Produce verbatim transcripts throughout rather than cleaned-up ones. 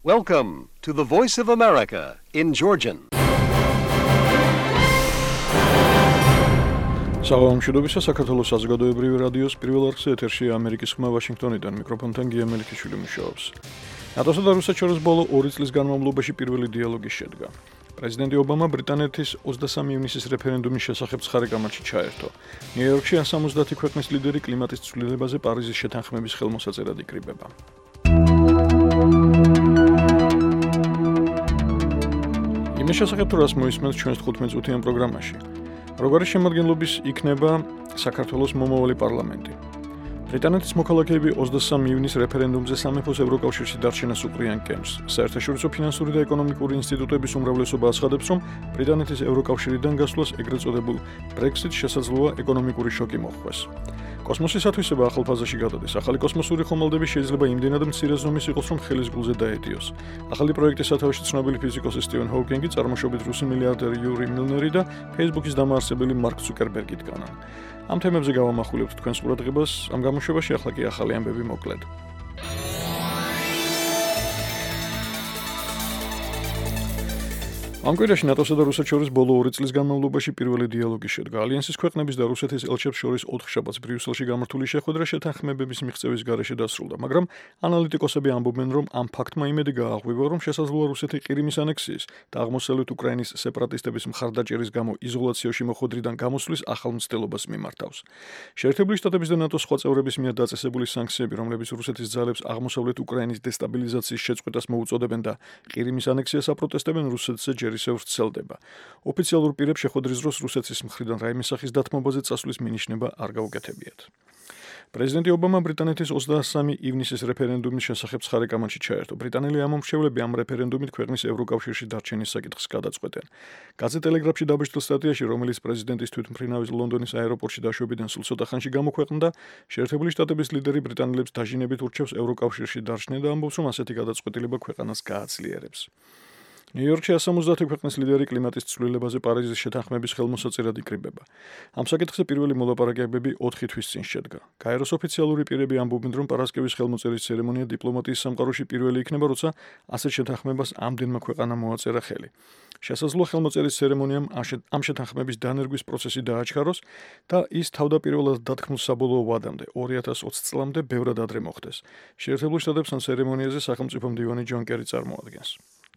Welcome to the Voice of America in Georgian. Საღამოშობისა საქართველოს საზოგადოებრივი რადიოს პირველ არხზე ეთერშია ამერიკის ხმა ვაშინგტონიდან მიკროფონთან გია მელიქიშვილი მუშაობს. ნატოსა და რუსეთს შორის ბოლო ორი წლის განმავლობაში პირველი დიალოგი შედგა. პრეზიდენტი ობამა ბრიტანეთის ოცდასამი ივნისის რეფერენდუმის შესახებ ცხარე გამარჯვებით ჩაერთო. ნიუ-იორკში სამოცდაათი ქვეყნის ლიდერი კლიმატის ცვლილებაზე პარიზის შეთანხმების ხელმოსაწერად იკრიბება. იმის შესახებ თუ რას მოისმენთ ჩვენს თხუთმეტ წუთიან პროგრამაში. როგორი შემადგენლობის იქნება საქართველოს მომავალი პარლამენტი. ბრიტანეთის მოქალაქეები ოცდასამი ივნის რეფერენდუმზე სამეფოს ევროკავშირში დარჩენას უყრიან კენჭს. საერთაშორისო ფინანსური და ეკონომიკური ინსტიტუტების უმრავლესობა აცხადებს, რომ ბრიტანეთის ევროკავშირიდან გასვლას ეგრეთ წოდებულ ბრექსიტს შესაძლოა ეკონომიკური შოკი მოჰყვეს. კოსმოსის ათვისება ახალ ფაზაში გადადის. ახალი კოსმოსური ხომალდები შეიძლება იმდენად მცირე ზომის იყოს, რომ ხელის გულზე დაედიოს. ახალი პროექტის სათავეში ცნობილი ფიზიკოსი სტივენ ჰოკინგი, წარმოშობით რუსი მილიარდერი იური მილნერი და Facebook-ის დამაარსებელი მარკ ცუკერბერგი დგანან. ამ თემებზე გავამახვილებთ თქვენს ყურადღებას. ამ გამოშვებაში ახლა კი ახალი ამბები მოკლედ. ამ კვირაში ნატოსა და რუსეთს შორის ბოლო ორი წლის განმავლობაში პირველი დიალოგი შედგა. ალიანსის ქვეყნების და რუსეთის ელჩებს შორის ოთხშაბათს ბრიუსელში გამართული შეხვედრა შეთანხმებების მიღწევის გარეშე დასრულდა, მაგრამ ანალიტიკოსები ამბობენ, რომ ამ ფაქტმა იმედი გააღვივა, რომ შესაძლოა რუსეთი ყირიმის ანექსიის და აღმოსავლეთ უკრაინის სეპარატისტების მხარდაჭერის გამო იზოლაციაში მოხვედრიდან გამოსვლის ახალ მცდელობას მიმართავს. შეერთებული შტატების და ნატოს სხვა წევრების მიერ დაწესებული სანქციები, რომლებიც რუსეთის ძალებს აღმოსავლეთ უკრაინის დესტაბილიზაციის შეწყვეტას მოუწოდებენ და ყირიმის ანექსიას აპროტესტებენ, რუსეთზე ჯერ ისევ ვრცელდება. ოფიციალურ პირებს შეხვედრის დროს რუსეთის მხრიდან რაიმე სახის დათმობაზე წასვლის მინიშნება არ გაუკეთებიათ. პრეზიდენტი ობამა ბრიტანეთის ოცდასამი ივნისის რეფერენდუმის შესახებ ცხარე გამარჯვებით ჩაერთო. ბრიტანელი ამომრჩევლები ამ რეფერენდუმით ქვეყნის ევროკავშირში დარჩენის საკითხს გადაწყვეტენ. გაზეთ ტელეგრაფში დაბეჭდილ სტატიაში, რომელიც პრეზიდენტის თვითმფრინავის ლონდონის აეროპორტში დაშვებიდან სულ ცოტა ხანში გამოქვეყნდა, შეერთებული შტატების ლიდერი ბრიტანელებს დაჟინებით ურჩევს ევროკავშირში დარჩნენ და ამბობს, რომ ასეთი გადაწყვეტილება ქვეყანას გააძლიერებს. ნიუ-იორკში სამოცდაათი ქვეყნის ლიდერი კლიმატის ცვლილებაზე პარიზის შეთანხმების ხელმოსაწერად იკრიბება. ამ საკითხზე პირველი მოლაპარაკებები ოთხი თვის წინ შედგა. გაეროს ოფიციალური პირები ამბობენ, რომ პარასკევის ხელმოწერის ცერემონია დიპლომატიის სამყაროში პირველი იქნება, როცა ასეთ შეთანხმებას ამდენმა ქვეყანამ მოაწერა ხელი. შესაძლოა ხელმოწერის ცერემონიამ ამ შეთანხმების დანერგვის პროცესი დააჩქაროს და ის თავდაპირველად დათქმულ საბოლოო ვადამდე ორი ათას ოცი წლამდე ბევრად ადრე მოხდეს. შეერთებულ შტატებს ამ ცერემონიაზე სახელმწიფო მდივანი ჯონ კერი წარმოადგენს.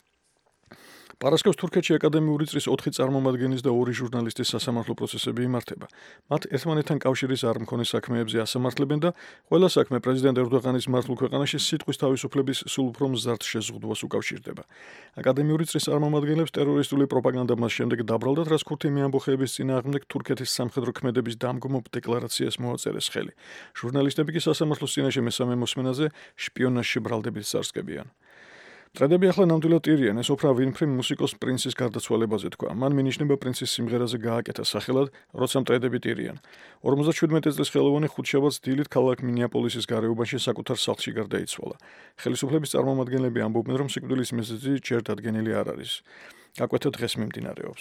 პარასკევს თურქეთში აკადემიური წრის ოთხი წარმომადგენლის და ორი ჟურნალისტის სასამართლო პროცესები იმართება. მათ ერთმანეთთან კავშირის არ მქონე საქმეებზე ასამართლებენ და ყველა საქმე პრეზიდენტ ერდოღანის მართულ ქვეყანაში სიტყვის თავისუფლების სულ უფრო მზარდ შეზღუდვას უკავშირდება. აკადემიური წრის წარმომადგენლებს ტერორისტული პროპაგანდა მას შემდეგ დაბრალდათ, რაც ქურთი ამბოხეების წინააღმდეგ თურქეთის სამხედრო ქმედების დამგმობ დეკლარაციას მოაწერეს ხელი. ჟურნალისტები კი სასამართლოს წინაშე მესამე მოსმენაზე შპიონაჟში ბრალდებით წარსკებიან. ტრედები ახლა ნამდვილად ტირიან, ეს ოფრა ვინფრი მუსიკოს პრინცის გარდაცვალებაზე თქვა. მან მინიშნება პრინცის სიმღერაზე გააკეთა სახელად, როცა ტრედები ტირიან. ორმოცდაშვიდმეტი წლის ხელოვანი ხუთშაბათს დილით ქალაქ მინეაპოლისის გარეუბანში საკუთარ სახლში გარდაიცვალა. ხელისუფლების წარმომადგენლები ამბობენ, რომ სიკვდილის მიზეზი ჯერ დადგენილი არ არის. გაკვეთა დღეს მიმდინარეობს.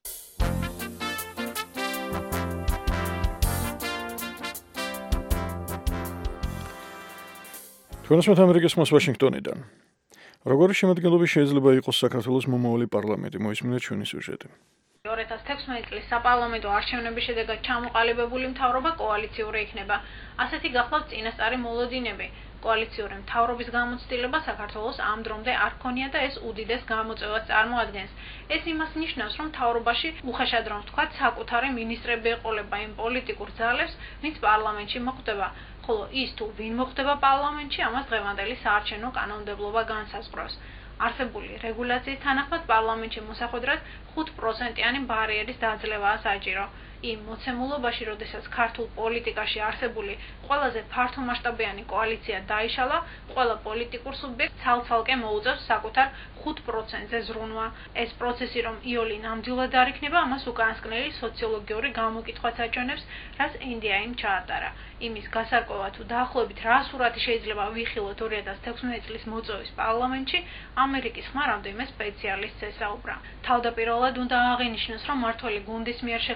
თქვენს ამერიკის ხმას ვაშინგტონიდან. როგორი შემადგენლობა შეიძლება იყოს საქართველოს მომავალი პარლამენტი, მოისმინეთ ჩვენი სიუჟეტი. ორი ათას თექვსმეტი წლის საპარლამენტო არჩევნების შედეგად ჩამოყალიბებული მთავრობა კოალიციური იქნება. ასეთი გახლავთ წინასწარი მოლოდინები. კოალიციური მთავრობის გამოცდილება საქართველოს ამ დრომდე არ ქონია და ეს უდიდეს გამოწვევას წარმოადგენს. ეს იმას ნიშნავს, რომ მთავრობაში უხეშად რომ ვთქვათ, საკუთარი მინისტრები ეყოლება იმ პოლიტიკურ ძალებს, ვინც პარლამენტში მოხვდება. ხოლო ის თუ ვინ მოხვდება პარლამენტში, ამას დღევანდელი საარჩევნო კანონმდებლობა განსაზღვრავს. არსებული რეგულაციის თანახმად პარლამენტში მოსახვედრად ხუთ პროცენტიანი ბარიერის დაძლევაა საჭირო. იმ მოცემულობაში, როდესაც ქართულ პოლიტიკაში არსებული ყველაზე ფართომასშტაბიანი კოალიცია დაიშალა, ყველა პოლიტიკურ სუბიექტს ცალ-ცალკე მოუწევს საკუთარ ხუთ პროცენტზე ზრუნვა. ეს პროცესი რომ იოლი ნამდვილად არ იქნება, ამას უკანასკნელი სოციოლოგიური გამოკითხვაც აჩვენებს, რაც ინდიაიმ ჩაატარა. იმის გასარკვევად თუ დაახლოებით რა სურათი შეიძლება ვიხილოთ ორი ათას თექვსმეტი წლის მოწვევის პარლამენტში, ამერიკის ხმა რამდენიმე სპეციალისტს ესაუბრა. თავდაპირველად უნდა აღინიშნოს, რომ მმართველი გუნდის მიერ შექმნილი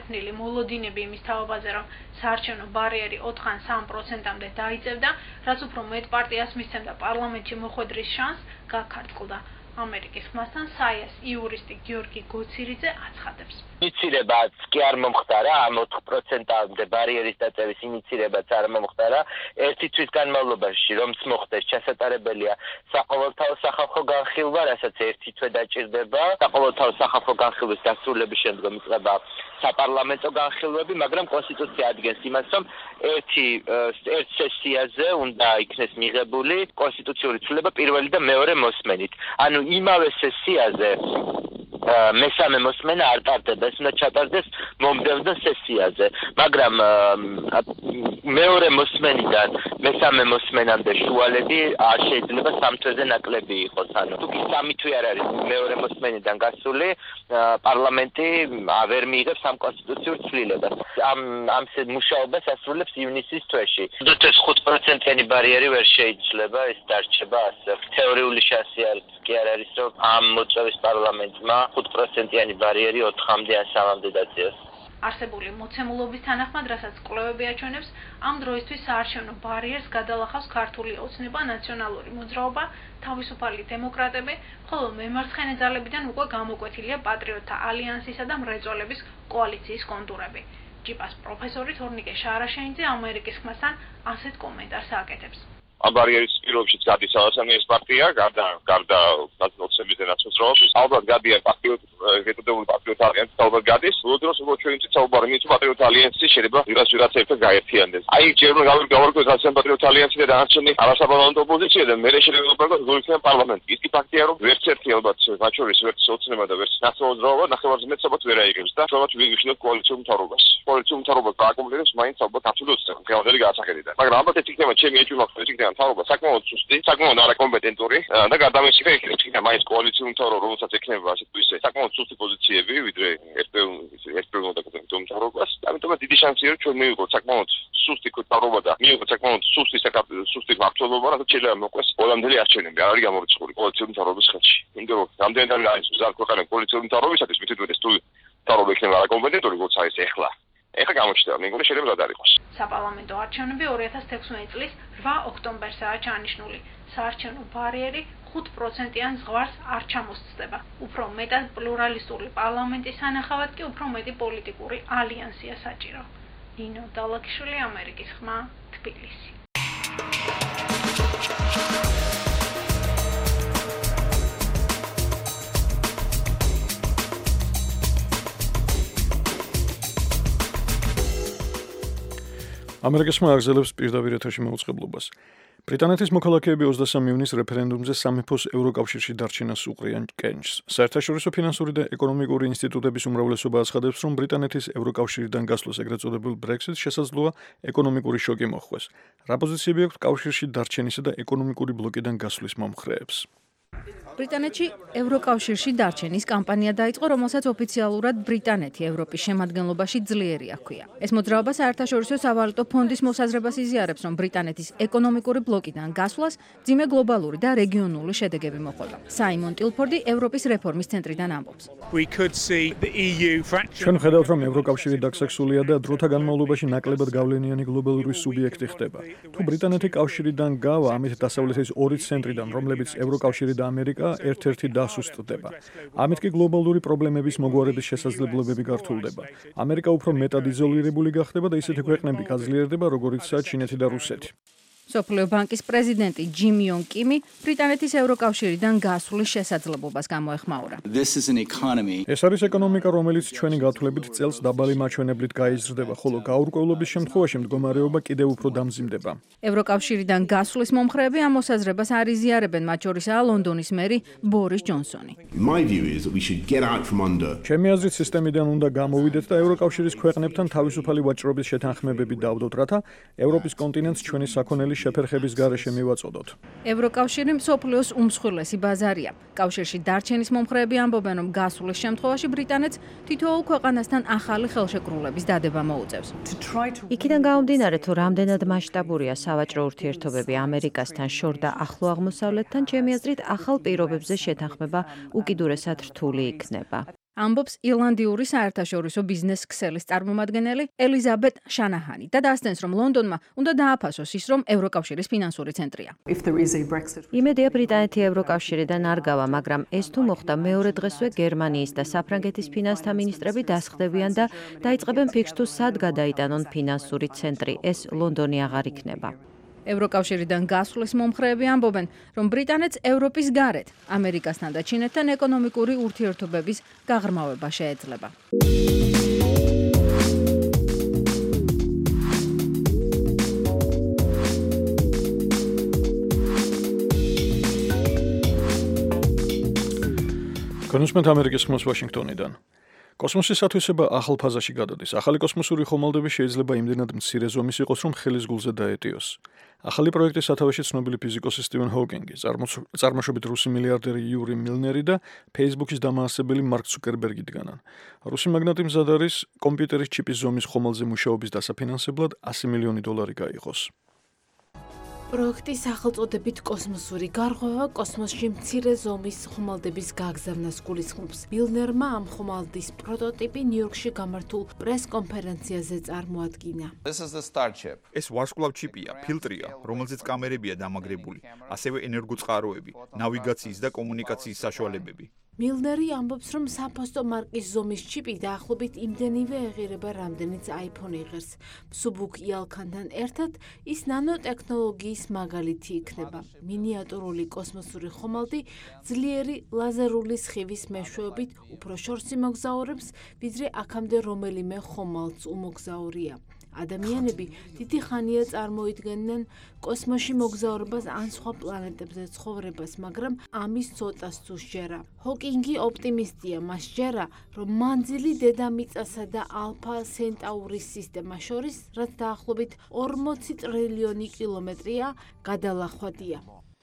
მოლოდინები იმის თაობაზე, რომ საარჩევნო ბარიერი ოთხ ან სამ პროცენტამდე დაიწევდა, რაც უფრო მეტ პარტიას მისცემდა პარლამენტში მოხვედრის შანსს, გაქართლდა. ამერიკის ხმასთან საიას იურისტი გიორგი გოცირიძე აცხადებს. ინიცირებაც კი არ მომხდარა, ამ ოთხ პროცენტამდე ბარიერის დაწევის ინიცირებაც არ მომხდარა. ერთი თვის განმავლობაში, რომც მოხდეს, ჩასატარებელია საყოველთაო სახალხო განხილვა, რასაც ერთი თვე დაჭირდება. საყოველთაო სახალხო განხილვის დასრულების შემდგომ იწყება საპარლამენტო განხილვები, მაგრამ კონსტიტუცია ადგენს იმას, რომ ერთი ერთ სესიაზე უნდა იქნეს მიღებული კონსტიტუციური ცვლილება პირველი და მეორე მოსმენით. ანუ იმავე სესიაზე მესამე მოსმენა არ ტარდება, ეს უნდა ჩატარდეს მომდევნო სესიაზე, მაგრამ მეორე მოსმენიდან მესამე მოსმენამდე შუალები არ შეიძლება სამ თვეზე ნაკლები იყოს. ანუ თუ კი სამი თვე არ არის მეორე მოსმენიდან გასული, პარლამენტი ვერ მიიღებს ამ კონსტიტუციურ ცვლილებას. ამ ამ მუშაობას ასრულებს ივნისის თვეში. ეს ხუთ პროცენტიანი ბარიერი ვერ შეიძლება, ეს დარჩება ასე. თეორიული შანსი არის კი არ არის, რომ ამ მოწვევის პარლამენტმა ხუთ პროცენტიანი ბარიერი ოთხამდე ან სამამდე დაწიოს. არსებული მოცემულობის თანახმად, რასაც კვლევები აჩვენებს, ამ დროისთვის საარჩევნო ბარიერს გადალახავს ქართული ოცნება, ნაციონალური მოძრაობა, თავისუფალი დემოკრატები, ხოლო მემარცხენე ძალებიდან უკვე გამოკვეთილია პატრიოტთა ალიანსისა და მრეწველების კოალიციის კონტურები. ჯიპას პროფესორი თორნიკე შარაშენიძე ამერიკის ხმასთან ასეთ კომენტარს აკეთებს. ამ ბარიერის პირობშიც გადის ალასანიეს პარტია, გარდა გარდა ნაციონალიზმის და ნაციონალიზმის, ალბათ გადია პატრიოტ გეტოდებული პატრიოტ ალიანსი, ალბათ გადის. უბრალოდ რომ ჩვენ წინ საუბარი მით პატრიოტ ალიანსი შეიძლება ვიღაც ვიღაც ერთად გაერთიანდეს. აი ჯერმენ გავარკვევთ რაციან პატრიოტ ალიანსი და დანარჩენი არასაპარლამენტო ოპოზიცია და მე შეიძლება ვფიქრობ გულიქნება პარლამენტი. ის კი ფაქტია რომ ვერც ერთი ალბათ მათ შორის ვერც ოცნება და ვერც ნაციონალიზმობა ნახევარზე მეტსაბათ ვერ აიღებს და თუმცა ვიგიშნოთ კოალიციურ მთავრობას. კოალიციურ მთავრობას გააკომპლექტებს მაინც ალბათ აბსოლუტურად გამოდელი გაასახედიდან. მაგრამ ალბათ ეს იქნება ჩემი ეჭვმა ეს მთავრობა საკმაოდ სუსტი, საკმაოდ არაკომპეტენტური და გადამეცი იქნება მაინც კოალიციურ მთავრობა, რომელსაც ექნება ასე თუ ისე საკმაოდ სუსტი პოზიციები, ვიდრე ერთპიროვნულ და კეთილ მთავრობას. ამიტომ დიდი შანსია რომ ჩვენ მივიღოთ საკმაოდ სუსტი მთავრობა და მივიღოთ საკმაოდ სუსტი სუსტი მმართველობა, რათა შეიძლება მოყვეს ბოლომდე არჩევნები, არ არის გამორიცხული კოალიციურ მთავრობის ხელში. იმიტომ რომ რამდენად არის მზად ქვეყანა კოალიციურ მთავრობისათვის, მით უმეტეს თუ მთავრობა იქნება არაკომპეტენტური, როცა ეს ეხლა ეხლა გამოჩნდება, მეგონი შეიძლება არ იყოს. საპარლამენტო არჩევნები ორი ათას თექვსმეტი წლის რვა ოქტომბერსაა ჩანიშნული. საარჩევნო ბარიერი ხუთ პროცენტიან ზღვარს არ ჩამოსწდება. უფრო მეტად პლურალისტური პარლამენტის სანახავად კი უფრო მეტი პოლიტიკური ალიანსია საჭირო. ნინო დალაკიშვილი, ამერიკის ხმა, თბილისი. ამერიკის ხმა აგზელებს პირდაპირ ეთერში მოუწყებლობას. ბრიტანეთის მოქალაქეები ოცდასამი ივნის რეფერენდუმზე სამეფოს ევროკავშირში დარჩენას უყრიან კენჭს. საერთაშორისო ფინანსური და ეკონომიკური ინსტიტუტების უმრავლესობა აცხადებს, რომ ბრიტანეთის ევროკავშირიდან გასვლას ეგრეთ წოდებულ ბრექსიტს შესაძლოა ეკონომიკური შოკი მოჰყვეს. რა პოზიციები აქვს კავშირში დარჩენისა და ეკონომიკური ბლოკიდან გასვლის მომხრეებს? ბრიტანეთში ევროკავშირში დარჩენის კამპანია დაიწყო, რომელსაც ოფიციალურად ბრიტანეთი ევროპის შემადგენლობაში ძლიერი აქვია. ეს მოძრაობა საერთაშორისო სავალუტო ფონდის მოსაზრებას იზიარებს, რომ ბრიტანეთის ეკონომიკური ბლოკიდან გასვლას ძიმე გლობალური და რეგიონული შედეგები მოჰყვება. საიმონ ტილფორდი ევროპის რეფორმის ცენტრიდან ამბობს. ჩვენ ვხედავთ, რომ ევროკავშირი დაქსაქსულია და დროთა განმავლობაში ნაკლებად გავლენიანი გლობალური სუბიექტი ხდება. თუ ბრიტანეთი კავშირიდან გავა, ამით დასავლეთის ორი ცენტრიდან, რომლებიც ევროკავშირი და ამერიკა ერთ-ერთი დასუსტდება. ამით კი გლობალური პრობლემების მოგვარების შესაძლებლობები გართულდება. ამერიკა უფრო მეტად იზოლირებული გახდება და ისეთი ქვეყნები გაძლიერდება, როგორიცაა ჩინეთი და რუსეთი. სოფლიო ბანკის პრეზიდენტი ჯიმ იონ კიმი ბრიტანეთის ევროკავშირიდან გასვლის შესაძლებლობას გამოეხმაურა. ეს არის ეკონომიკა, რომელიც ჩვენი გათვლებით წელს დაბალი მაჩვენებლით გაიზრდება, ხოლო გაურკვევლობის შემთხვევაში მდგომარეობა კიდევ უფრო დამძიმდება. ევროკავშირიდან გასვლის მომხრეები ამ მოსაზრებას არ იზიარებენ, მათ შორისაა ლონდონის მერი ბორის ჯონსონი. ჩემი აზრით, სისტემიდან უნდა გამოვიდეთ და ევროკავშირის ქვეყნებთან თავისუფალი ვაჭრობის შეთანხმებები დავდოთ, რათა ევროპის კონტინენტს ჩვენი საქონელი შეფერხების გარეშე მივაწოდოთ. ევროკავშირი მსოფლიოს უმსხვილესი ბაზარია. კავშირში დარჩენის მომხრეები ამბობენ, რომ გასვლის შემთხვევაში ბრიტანეთს თითოეულ ქვეყანასთან ახალი ხელშეკრულების დადება მოუწევს. იქიდან გამომდინარე, თუ რამდენად მასშტაბურია სავაჭრო ურთიერთობები ამერიკასთან, შორ და ახლო აღმოსავლეთთან, ჩემი აზრით, ახალ პირობებზე შეთანხმება უკიდურესად რთული იქნება. ამბობს ირლანდიური საერთაშორისო ბიზნეს ქსელის წარმომადგენელი ელიზაბეთ შანაჰანი და დასცენს, რომ ლონდონმა უნდა დააფასოს ის, რომ ევროკავშირის ფინანსური ცენტრია. იმედია ბრიტანეთი ევროკავშირიდან არ გავა, მაგრამ ეს თუ მოხდა, მეორე დღესვე გერმანიის და საფრანგეთის ფინანსთა მინისტრები დასხდებიან და დაიწყებენ ფიქრს თუ სად გადაიტანონ ფინანსური ცენტრი. ეს ლონდონი აღარ იქნება. ევროკავშირიდან გასვლის მომხრეები ამბობენ, რომ ბრიტანეთს ევროპის გარეთ, ამერიკასთან და ჩინეთთან ეკონომიკური ურთიერთობების გაღრმავება შეეძლება. კონსუმენტ ამერიკის ხმოს ვაშინგტონიდან. კოსმოსის ათვისება ახალ ფაზაში გადადის. ახალი კოსმოსური ხომალდები შეიძლება იმდენად მცირე ზომის იყოს, რომ ხელის გულზე დაეტიოს. ახალი პროექტის სათავეში ცნობილი ფიზიკოსი სტივენ ჰოკინგი, წარმოშობით რუსი მილიარდერი იური მილნერი და Facebook-ის დამაარსებელი მარკ ცუკერბერგი დგანან. რუსი მაგნატი მზად არის კომპიუტერის ჩიპის ზომის ხომალდზე მუშაობის დასაფინანსებლად ასი მილიონი დოლარი გაიღოს. პროექტი სახელწოდებით კოსმოსური გარღვევა კოსმოსში მცირე ზომის ხომალდების გაგზავნას გულისხმობს. მილნერმა ამ ხომალდის პროტოტიპი ნიუ-იორკში გამართულ პრეს-კონფერენციაზე წარმოადგინა. ეს ვარსკვლავ ჩიპია, ფილტრია, რომელზეც კამერებია დამაგრებული, ასევე ენერგოწყაროები, ნავიგაციის და კომუნიკაციის საშუალებები. მილნერი ამბობს, რომ საფოსტო მარკის ზომის ჩიპი დაახლოებით იმდენივე ეღირება, რამდენიც iPhone იღებს. მსუბუქ იალქანთან ერთად ის ნანოტექნოლოგიის მაგალითი იქნება. მინიატურული კოსმოსური ხომალდი ძლიერი ლაზერული სხივის მეშვეობით უფრო შორს იმოგზაურებს, ვიდრე აქამდე რომელიმე ხომალდს უმოგზაურია. ადამიანები დიდი ხანია წარმოიდგენდნენ კოსმოსში მოგზაურობას ან სხვა პლანეტებზე ცხოვრებას, მაგრამ ამის ცოტას თუ სჯერა. ჰოკინგი ოპტიმისტია, მას სჯერა, რომ მანძილი დედამიწასა და ალფა სენტაურის სისტემას შორის, რაც დაახლოებით ორმოცი ტრილიონი კილომეტრია, გადალახვადია.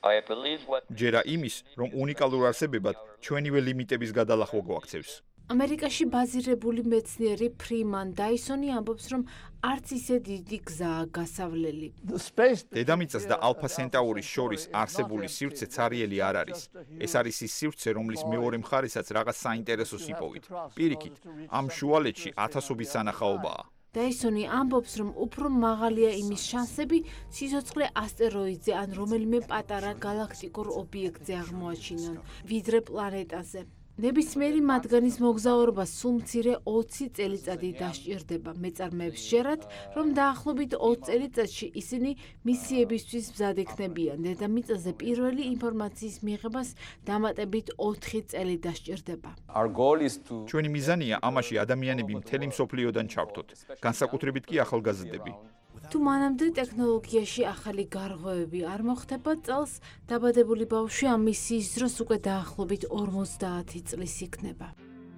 ჯერა იმის, რომ უნიკალურ არსებებად ჩვენივე ლიმიტების გადალახვა გვაქცევს. ამერიკაში ბაზირებული მეცნიერი ფრიმან დაისონი ამბობს, რომ არც ისე დიდი გზაა გასავლელი. დედამიწას და ალფა სენტაურის შორის არსებული სივრცე ცარიელი არ არის. ეს არის ის სივრცე, რომლის მეორე მხარესაც რაღაც საინტერესოს იპოვით. პირიქით, ამ შუალედში ათასობით სანახაობაა. დაისონი ამბობს, რომ უფრო მაღალია იმის შანსები სიცოცხლე ასტეროიდზე ან რომელიმე პატარა გალაქტიკურ ობიექტზე აღმოაჩინონ, ვიდრე პლანეტაზე. ნებისმიერი მათგანის მოგზაურობა სულ მცირე ოცი წელიწადი დასჭირდება. მეწარმეებს სჯერათ, რომ დაახლოებით ოცი წელიწადში ისინი მისიებისთვის მზად იქნებიან. დედამიწაზე პირველი ინფორმაციის მიღებას დამატებით ოთხი წელი დასჭირდება. ჩვენი მიზანია ამაში ადამიანები მთელი მსოფლიოდან ჩავთოთ, განსაკუთრებით კი ახალგაზრდები. თუ მანამდე ტექნოლოგიაში ახალი გარღვევები არ მოხდება, წელს დაბადებული ბავშვი ამ მისიის დროს უკვე დაახლოებით ორმოცდაათი წლის იქნება.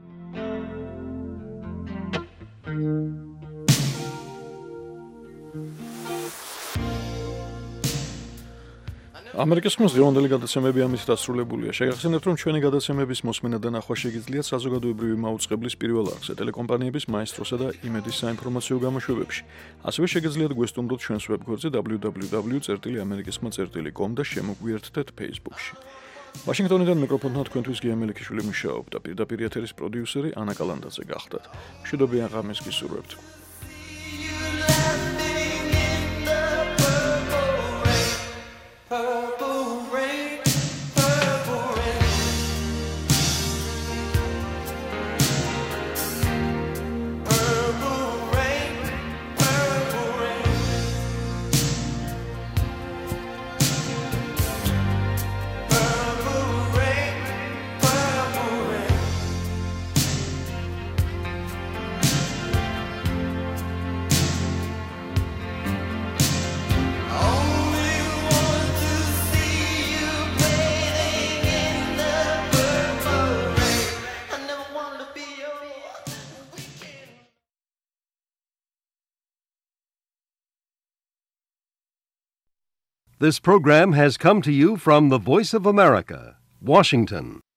ამერიკის ხმის დღევანდელი გადაცემები ამით დასრულებულია. შეგახსენებთ, რომ ჩვენი გადაცემების მოსმენა და ნახვა შეგიძლიათ საზოგადოებრივი მაუწყებლის პირველ არხზე, ტელეკომპანიების მაესტროსა და იმედის საინფორმაციო გამოშვებებში. ასევე შეგიძლიათ გვესტუმროთ ჩვენს ვებგვერდზე დაბლიუ დაბლიუ დაბლიუ წერტილი ამერიკისხმა წერტილი კომ და შემოგვიერთდეთ Facebook-ში. ვაშინგტონიდან მიკროფონთან თქვენთვის გია მელიქიშვილი მუშაობდა. პირდაპირ ეთერის პროდიუსერი ანა კალანდაძე გახდათ. მშვიდობიან ღამეს გისურვებთ. This program has come to you from the Voice of America, Washington.